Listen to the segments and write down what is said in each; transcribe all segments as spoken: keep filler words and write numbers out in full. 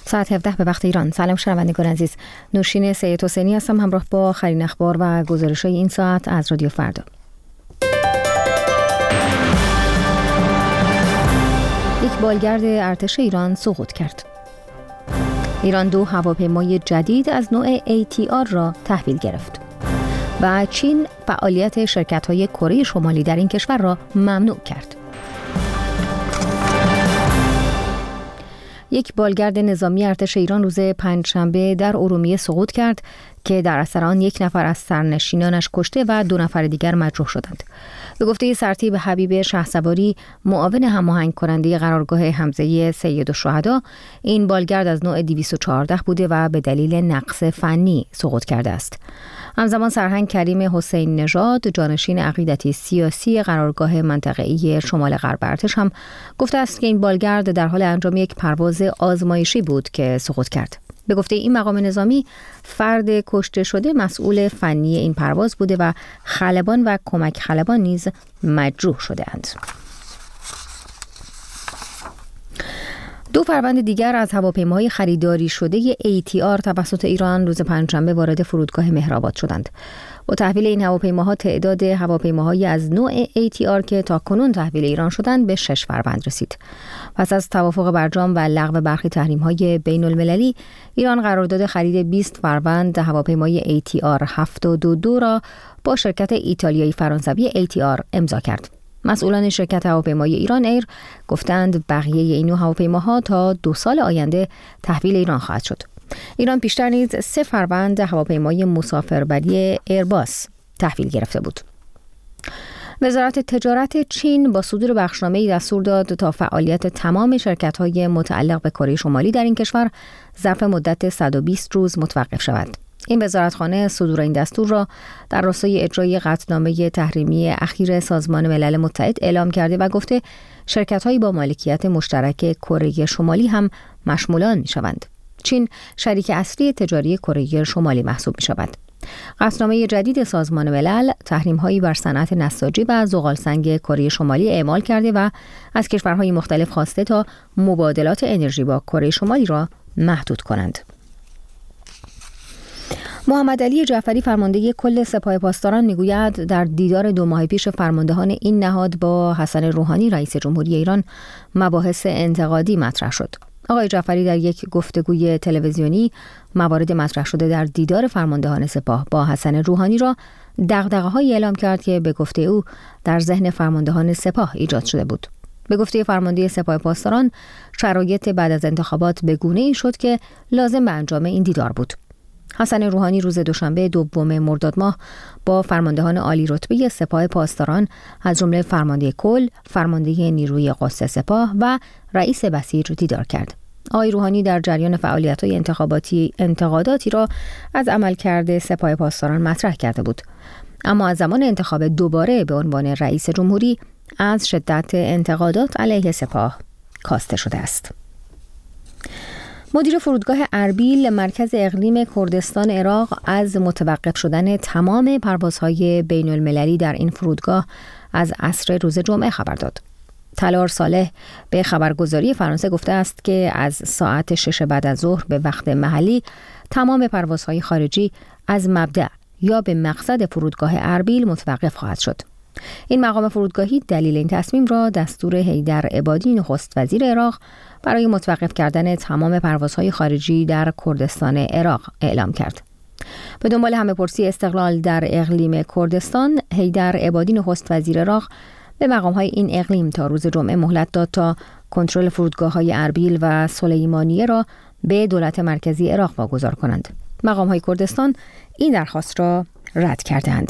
ساعت هفده به وقت ایران. سلام شنوندگان عزیز، نوشین سید حسینی هستم همراه با آخرین اخبار و گزارش‌های این ساعت از رادیو فردا. یک بالگرد ارتش ایران سقوط کرد. ایران دو هواپیمای جدید از نوع ای تی آر را تحویل گرفت و چین فعالیت شرکت‌های کره شمالی در این کشور را ممنوع کرد. یک بالگرد نظامی ارتش ایران روز پنجشنبه در ارومیه سقوط کرد که در اثر آن یک نفر از سرنشینانش کشته و دو نفر دیگر مجروح شدند. به گفته سرتیپ حبیب شهسواری، معاون هماهنگ کننده قرارگاه حمزه سیدالشهدا، این بالگرد از نوع دویست و چهارده بوده و به دلیل نقص فنی سقوط کرده است. همزمان سرهنگ کریم حسین نژاد، جانشین عقیدتی سیاسی قرارگاه منطقه‌ای شمال غرب ارتش، هم گفته است که این بالگرد در حال انجام یک پرواز آزمایشی بود که سقوط کرد. به گفته این مقام نظامی، فرد کشته شده مسئول فنی این پرواز بوده و خلبان و کمک خلبان نیز مجروح شده‌اند. دو فروند دیگر از هواپیماهای خریداری شده ای تی آر توسط ایران روز پنجشنبه وارد فرودگاه مهرآباد شدند. با تحویل این هواپیماها تعداد هواپیماهای از نوع ای تی آر که تاکنون تحویل ایران شدند به شش فروند رسید. پس از توافق برجام و لغو برخی تحریم‌های بین‌المللی، ایران قرارداد خرید بیست فروند هواپیمای ای تی آر هفتاد و دو را با شرکت ایتالیایی فرانسوی ای تی آر امضا کرد. مسئولان شرکت هواپیمای ایران ایر گفتند بقیه این نوع هواپیماها تا دو سال آینده تحویل ایران خواهد شد. ایران پیشتر نیز سه فروند هواپیمای مسافربری ایرباس تحویل گرفته بود. وزارت تجارت چین با صدور بخشنامه‌ای دستور داد تا فعالیت تمام شرکت‌های متعلق به کره شمالی در این کشور ظرف مدت صد و بیست روز متوقف شود. این وزارتخانه صدور این دستور را در راستای اجرای قطعنامه تحریمی اخیر سازمان ملل متحد اعلام کرده و گفته شرکت‌هایی با مالکیت مشترک کره شمالی هم مشمول آن می‌شوند. چین شریک اصلی تجاری کره شمالی محسوب می‌شود. قطعنامه جدید سازمان ملل تحریم‌هایی بر صنعت نساجی و زغالسنگ کره شمالی اعمال کرده و از کشورهای مختلف خواسته تا مبادلات انرژی با کره شمالی را محدود کنند. محمد علی جعفری، فرمانده کل سپاه پاسداران، میگوید در دیدار دو ماه پیش فرماندهان این نهاد با حسن روحانی رئیس جمهوری ایران مباحث انتقادی مطرح شد. آقای جعفری در یک گفتگوی تلویزیونی موارد مطرح شده در دیدار فرماندهان سپاه با حسن روحانی را دغدغه‌هایی اعلام کرد که به گفته او در ذهن فرماندهان سپاه ایجاد شده بود. به گفته فرمانده سپاه پاسداران، شرایط بعد از انتخابات به گونه‌ای شد که لازم به انجام این دیدار بود. حسن روحانی روز دوشنبه دوم مرداد ماه با فرماندهان عالی رتبه سپاه پاسداران از جمله فرمانده کل، فرمانده نیروی قدس سپاه و رئیس بسیج دیدار کرد. آقای روحانی در جریان فعالیت‌های انتخاباتی انتقاداتی را از عملکرد سپاه پاسداران مطرح کرده بود، اما از زمان انتخاب دوباره به عنوان رئیس جمهوری از شدت انتقادات علیه سپاه کاسته شده است. مدیر فرودگاه اربیل مرکز اقلیم کردستان عراق از متوقف شدن تمام پروازهای بین المللی در این فرودگاه از عصر روز جمعه خبر داد. تلار صالح به خبرگزاری فرانسه گفته است که از ساعت شش بعد از ظهر به وقت محلی تمام پروازهای خارجی از مبدأ یا به مقصد فرودگاه اربیل متوقف خواهد شد. این مقام فرودگاهی دلیل این تصمیم را دستور حیدر عبادی نخست وزیر عراق برای متوقف کردن تمام پروازهای خارجی در کردستان عراق اعلام کرد. به دنبال همه‌پرسی استقلال در اقلیم کردستان، حیدر عبادی نخست وزیر عراق به مقام‌های این اقلیم تا روز جمعه مهلت داد تا کنترل فرودگاه‌های اربیل و سلیمانیه را به دولت مرکزی عراق واگذار کنند. مقام‌های کردستان این درخواست را رد کردند.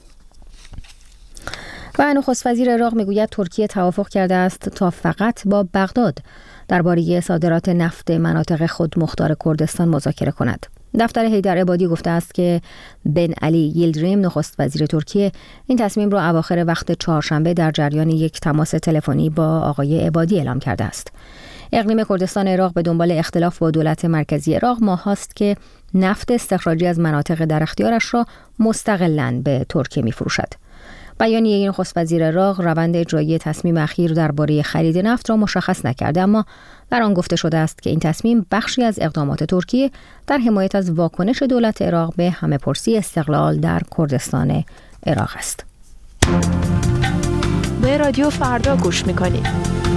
و نخست وزیر عراق میگوید ترکیه توافق کرده است تا فقط با بغداد درباره صادرات نفت مناطق خودمختار کردستان مذاکره کند. دفتر حیدر عبادی گفته است که بن علی یلدریم نخست وزیر ترکیه این تصمیم را اواخر وقت چهارشنبه در جریان یک تماس تلفنی با آقای عبادی اعلام کرده است. اقلیم کردستان عراق به دنبال اختلاف با دولت مرکزی عراق ماهاست که نفت استخراجی از مناطق در اختیارش را مستقلاً به ترکیه می‌فروشد. بیانیه نخست وزیر عراق روند اجرایی تصمیم اخیر درباره خرید نفت را مشخص نکرده، اما در آن گفته شده است که این تصمیم بخشی از اقدامات ترکیه در حمایت از واکنش دولت عراق به همه‌پرسی استقلال در کردستان عراق است. به رادیو فردا گوش می‌کنید.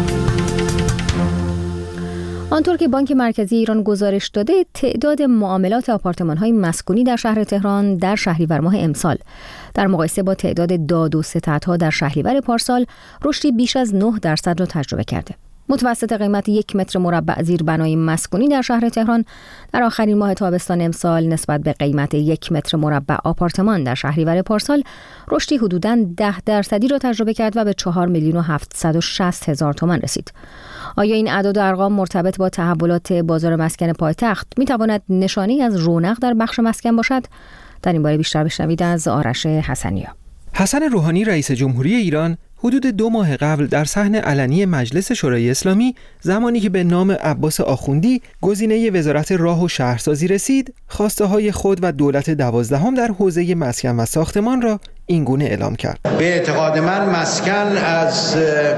آنطور که بانک مرکزی ایران گزارش داده، تعداد معاملات آپارتمان‌های مسکونی در شهر تهران در شهریور ماه امسال در مقایسه با تعداد داد و ستدها در شهریور پارسال رشدی بیش از نه درصد را تجربه کرده. متوسط قیمت یک متر مربع زیربنای مسکونی در شهر تهران در آخرین ماه تابستان امسال نسبت به قیمت یک متر مربع آپارتمان در شهریور پارسال رشدی حدوداً ده درصدی را تجربه کرد و به چهار میلیون و هفتصد و شصت هزار تومان رسید. آیا این اعداد و ارقام مرتبط با تحولات بازار مسکن پایتخت می‌تواند نشانه‌ای از رونق در بخش مسکن باشد؟ در این باره بیشتر بشنوید از آرش حسنیا. حسن روحانی رئیس جمهوری ایران حدود دو ماه قبل در صحن علنی مجلس شورای اسلامی زمانی که به نام عباس آخوندی گزینه وزارت راه و شهرسازی رسید، خواسته های خود و دولت دوازدهم در حوزه مسکن و ساختمان را این گونه اعلام کرد. به اعتقاد من مسکن از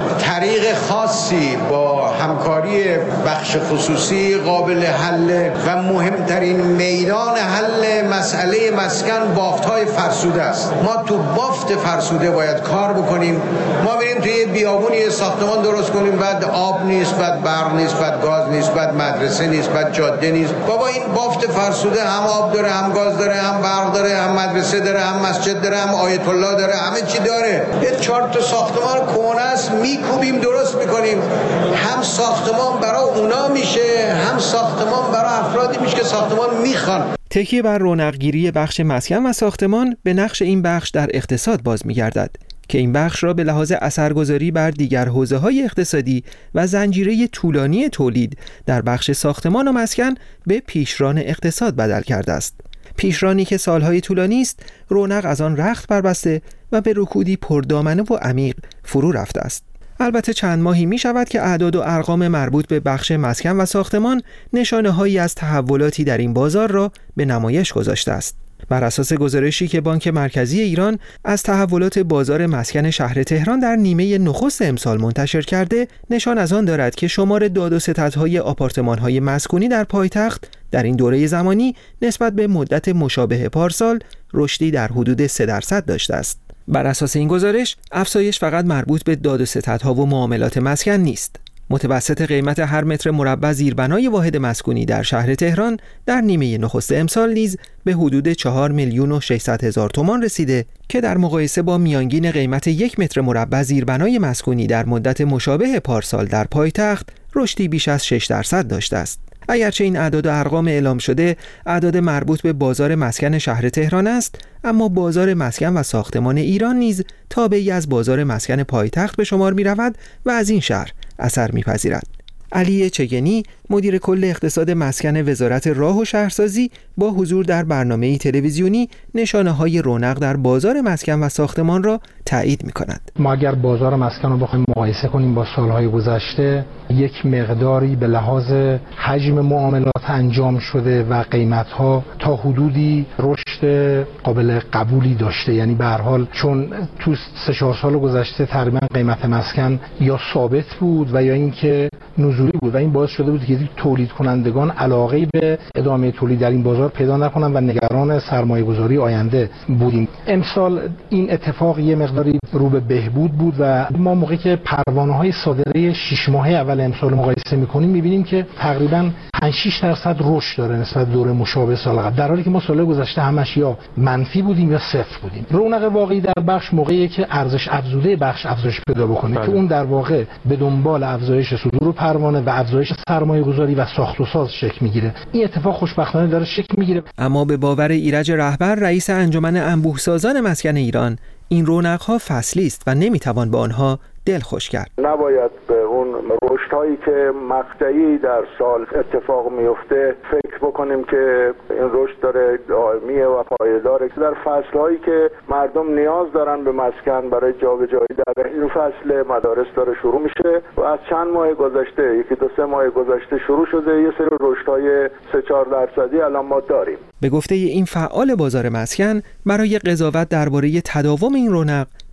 طریق خاصی با همکاری بخش خصوصی قابل حل و مهمترین میدان حل مسئله مسکن بافت‌های فرسوده است. ما تو بافت فرسوده باید کار بکنیم. ما بریم توی بیابونی ساختمان درست کنیم، بعد آب نیست، بعد برق نیست، بعد گاز نیست، بعد مدرسه نیست، بعد جاده نیست. بابا این بافت فرسوده هم آب داره، هم گاز داره، هم برق داره، هم مدرسه داره، هم مسجد داره، هم آیت الله داره، همه چی داره. یه چهار تا ساختمان کهنه است میکوبیم درست میکنیم. هم ساختمان برای اونا میشه، هم ساختمان برای افرادی میشه که ساختمان میخوان. تکیه بر رونق‌گیری بخش مسکن و ساختمان به نقش این بخش در اقتصاد باز می‌گردد که این بخش را به لحاظ اثرگذاری بر دیگر حوزه‌های اقتصادی و زنجیره طولانی تولید در بخش ساختمان و مسکن به پیشران اقتصاد بدل کرده است. پیشرانی که سالهای طولانی است، رونق از آن رخت بربسته و به رکودی پردامنه و عمیق فرو رفته است. البته چند ماهی می شود که اعداد و ارقام مربوط به بخش مسکن و ساختمان نشانه هایی از تحولاتی در این بازار را به نمایش گذاشته است. بر اساس گزارشی که بانک مرکزی ایران از تحولات بازار مسکن شهر تهران در نیمه نخست امسال منتشر کرده، نشان از آن دارد که شمار داد و ستدهای آپارتمان‌های مسکونی در پایتخت در این دوره زمانی نسبت به مدت مشابه پارسال رشدی در حدود سه درصد داشته است. بر اساس این گزارش، افزایش فقط مربوط به داد و ستدها و معاملات مسکن نیست. متوسط قیمت هر متر مربع زیربنای واحد مسکونی در شهر تهران در نیمه نخست امسال نیز به حدود چهار میلیون و ششصد هزار تومان رسیده که در مقایسه با میانگین قیمت یک متر مربع زیربنای مسکونی در مدت مشابه پارسال در پایتخت رشدی بیش از شش درصد داشته است. اگرچه این اعداد و ارقام اعلام شده اعداد مربوط به بازار مسکن شهر تهران است، اما بازار مسکن و ساختمان ایران نیز تابعی از بازار مسکن پایتخت به شمار می رود و از این شهر اثر می پذیرد. علی چگنی، مدیر کل اقتصاد مسکن وزارت راه و شهرسازی، با حضور در برنامه تلویزیونی نشانه‌های رونق در بازار مسکن و ساختمان را تایید می‌کند. ما اگر بازار مسکن رو بخوایم مقایسه کنیم با سالهای گذشته، یک مقداری به لحاظ حجم معاملات انجام شده و قیمت‌ها تا حدودی رشد قابل قبولی داشته. یعنی به هر حال چون تو سه چهار سال گذشته تقریبا قیمت مسکن یا ثابت بود و یا اینکه نزولی بود و این باعث شده بود که تولید کنندگان علاقه به ادامه تولید در این بازار پیدا نکنند و نگران سرمایه‌گذاری آینده بودیم. امسال این اتفاق یه مقداری رو به بهبود بود و ما موقعی که پروانه‌های صادره شش ماهه اول امسال مقایسه می‌کنیم می‌بینیم که تقریباً پنج شش درصد رشد داره نسبت به دوره مشابه سال قبل، در حالی که ما سال گذشته همش یا منفی بودیم یا صفر بودیم. رونق واقعی در بخش موقعی که ارزش افزوده بخش افزایش پیدا بکنه که اون در واقع به دنبال افزایش صدور پروانه و افزایش سرمایه‌گذاری و ساخت و ساز شکل میگیره. این اتفاق خوشبختانه داره شکل میگیره. اما به باور ایرج رهبر، رئیس انجمن انبوه‌سازان مسکن ایران، این رونق‌ها فصلی است و نمیتوان به آنها دلخوش کرد. نباید به اون رشدهایی که مقطعی در سال اتفاق میفته فکر بکنیم که این رشد داره دائمیه و پایداره. در فصلهایی که مردم نیاز دارن به مسکن برای جابجایی، در این فصل مدارس داره شروع میشه و از چند ماه گذشته، یکی دو سه ماه گذشته شروع شده، یه سری رشدهای سه چهار درصدی الان ما داریم. به گفته این فعال بازار مسکن، برای قضاوت درباره تداوم این رونق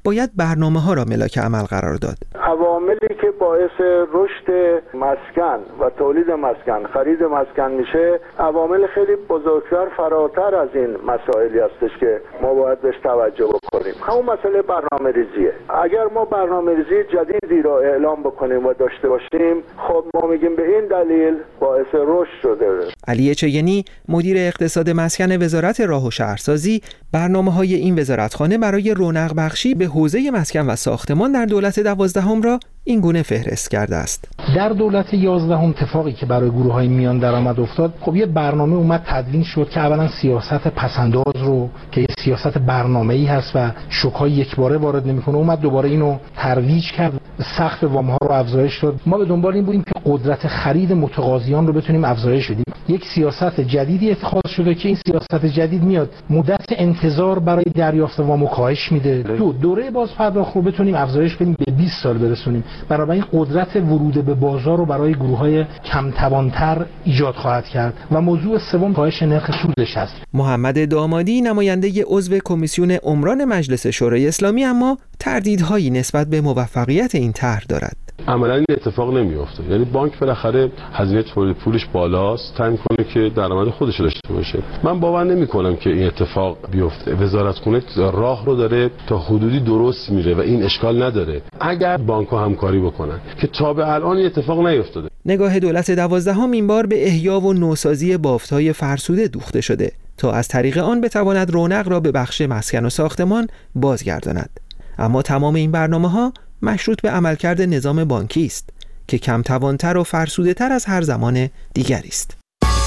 باید برنامه‌ها را ملاک عمل قرار داد. عواملی که باعث رشد مسکن و تولید مسکن، خرید مسکن میشه، عوامل خیلی بزرگتر، فراتر از این مسائلی هستش که ما باید بهش توجه بکنیم. همون مسئله برنامه‌ریزیه. اگر ما برنامه‌ریزی جدیدی را اعلام بکنیم و داشته باشیم، خب ما میگیم به این دلیل باعث رشد شده. علی چگنی، مدیر اقتصاد مسکن وزارت راه و شهرسازی، برنامه‌های این وزارتخانه برای رونق بخشی به حوزه مسکن و ساختمان در دولت دوازدهم را این گونه فهرست کرده است. در دولت یازدهم اتفاقی که برای گروه‌های میان درآمد افتاد، خب یه برنامه اومد تدوین شد که اولا سیاست پسنداز رو که یه سیاست برنامه‌ای هست و شوک‌های یکباره وارد نمی‌کنه، اومد دوباره اینو ترویج کرد، سقف وام‌ها رو افزایش داد. ما به دنبال این بودیم که قدرت خرید متقاضیان رو بتونیم افزایش بدیم. یک سیاست جدیدی اتخاذ شده که این سیاست جدید میاد مدت انتظار برای دریافت وام کاهش میده. دو دوره بازپرداخت رو بتونیم افزایش بدیم به بیست سال برسونیم. برای قدرت ورود به بازار رو برای گروه‌های کم توان‌تر ایجاد خواهد کرد و موضوع سوم کاهش نرخ سودش است. محمد دامادی، نماینده عضو کمیسیون عمران مجلس شورای اسلامی، اما تردیدهایی نسبت به موفقیت این طرح دارد. عملا این اتفاق نمیفته. یعنی بانک بالاخره هزینه تولید پولش بالاست، سعی می‌کنه که درآمد خودش داشته باشه. من باور نمی‌کنم که این اتفاق بیفته. وزارتخونه راه رو داره تا حدودی درست میره و این اشکال نداره اگر بانک‌ها همکاری بکنن که تا به الان این اتفاق نیفتاده. نگاه دولت دوازدهم این بار به احیا و نوسازی بافت‌های فرسوده دوخته شده تا از طریق آن بتواند رونق را به بخش مسکن و ساختمان بازگرداند. اما تمام این برنامه‌ها مشروط به عملکرد نظام بانکی است که کم توانتر و فرسوده تر از هر زمان دیگری است.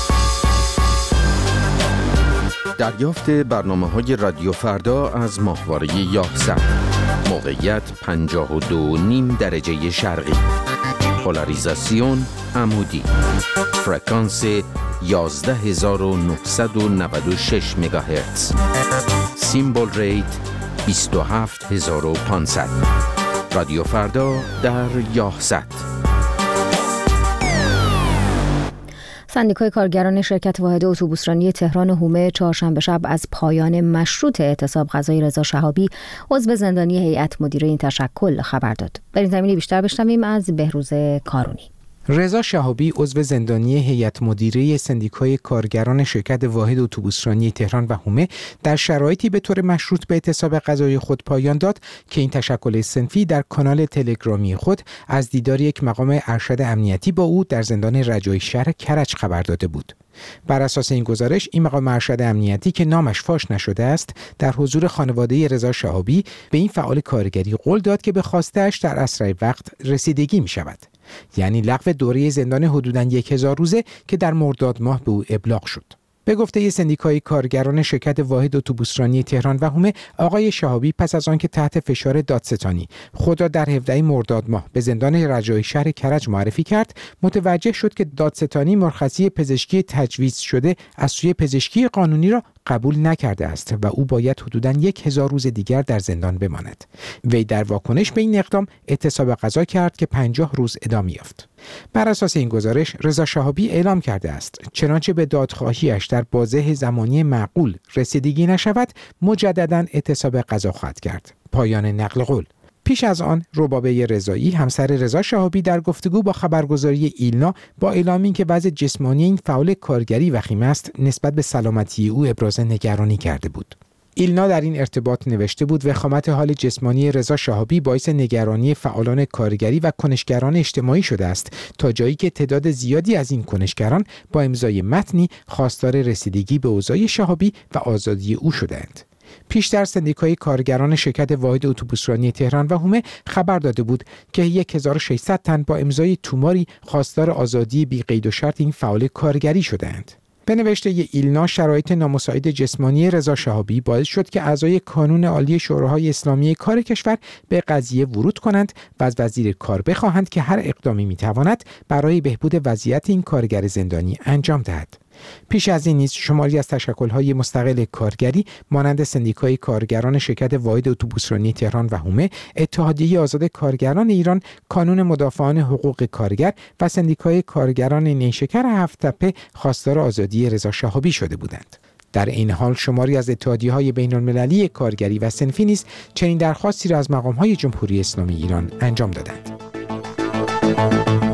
دریافت برنامه‌های رادیو فردا از ماهواره یاهصد. موقعیت پنجاه و دو و نیم درجه شرقی. پولاریزاسیون عمودی. فرکانس یازده هزار و نهصد و نود و شش مگاهرتز. سیمبل ریت بیست و هفت هزار و پانصد. رادیو فردا در یاهصد. سندیکای کارگران شرکت واحد اتوبوسرانی تهران حومه چهارشنبه شب از پایان مشروط اعتصاب قضای رضا شهابی، عضو زندانی هیئت مدیره این تشکل، خبر داد. در این زمینه بیشتر بشنویم از بهروز کارونی. رضا شهابی، عضو زندانی هیئت مدیره سندیکای کارگران شرکت واحد اتوبوسرانی تهران و حومه، در شرایطی به طور مشروط به اعتصاب قضایی خود پایان داد که این تشکل صنفی در کانال تلگرامی خود از دیدار یک مقام ارشد امنیتی با او در زندان رجایی شهر کرج خبر داده بود. بر اساس این گزارش، این مقام ارشد امنیتی که نامش فاش نشده است، در حضور خانواده رضا شهابی به این فعال کارگری قول داد که به خواسته‌اش در اسرع وقت رسیدگی می شود. یعنی لغو دوره زندان حدوداً یک هزار روزه که در مرداد ماه به او ابلاغ شد. به گفته سندیکای کارگران شرکت واحد اتوبوسرانی تهران و حومه، آقای شهابی پس از آنکه تحت فشار دادستانی خود را در هفدهم مرداد ماه به زندان رجایی شهر کرج معرفی کرد، متوجه شد که دادستانی مرخصی پزشکی تجویز شده از سوی پزشکی قانونی را قبول نکرده است و او باید حدوداً یک هزار روز دیگر در زندان بماند. وی در واکنش به این اقدام اعتصاب قضا کرد که پنجاه روز ادامه یافت. بر اساس این گزارش، رضا شهابی اعلام کرده است چنانچه به دادخواهیش در بازه زمانی معقول رسیدگی نشود، مجدداً اعتصاب قضا خواهد کرد. پایان نقل قول. پیش از آن، ربابه رضایی، همسر رضا شهابی، در گفتگو با خبرگزاری ایلنا با اعلام اینکه وضع جسمانی این فعال کارگری وخیم است، نسبت به سلامتی او ابراز نگرانی کرده بود. ایلنا در این ارتباط نوشته بود وخامت حال جسمانی رضا شهابی باعث نگرانی فعالان کارگری و کنشگران اجتماعی شده است، تا جایی که تعداد زیادی از این کنشگران با امضای متنی خواستار رسیدگی به اوضاع شهابی و آزادی او شدند. پیشتر سندیکای کارگران شرکت واحد اتوبوسرانی تهران و حومه خبر داده بود که هزار و ششصد تن با امضای توماری خواستار آزادی بی قید و شرط این فعال کارگری شدند. به نوشته ایلنا، شرایط نامساعد جسمانی رضا شهابی باعث شد که اعضای کانون عالی شوراهای اسلامی کار کشور به قضیه ورود کنند و از وزیر کار بخواهند که هر اقدامی میتواند برای بهبود وضعیت این کارگر زندانی انجام دهد. پیش از این نیز شماری از تشکل‌های مستقل کارگری مانند سندیکای کارگران شرکت واحد اتوبوسرانی تهران و حومه، اتحادیه آزاد کارگران ایران، کانون مدافعان حقوق کارگر و سندیکای کارگران نیشکر هفت‌تپه خواستار آزادی رضا شهابی شده بودند. در این حال شماری از اتحادیه‌های بین‌المللی کارگری و صنفی نیز چنین درخواستی را از مقام‌های جمهوری اسلامی ایران انجام دادند.